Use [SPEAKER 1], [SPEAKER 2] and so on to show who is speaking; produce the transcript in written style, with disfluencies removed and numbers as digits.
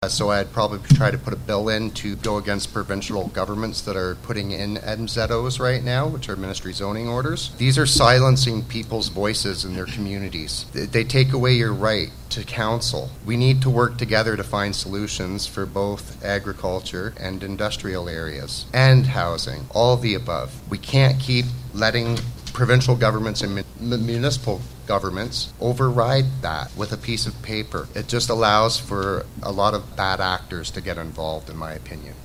[SPEAKER 1] So I'd probably try to put a bill in to go against provincial governments that are putting in MZOs right now, which are ministry zoning orders. These are silencing people's voices in their communities. They take away your right to counsel. We need to work together to find solutions for both agriculture and industrial areas and housing, all of the above. We can't keep letting provincial governments and municipal governments override that with a piece of paper. It just allows for a lot of bad actors to get involved, in my opinion.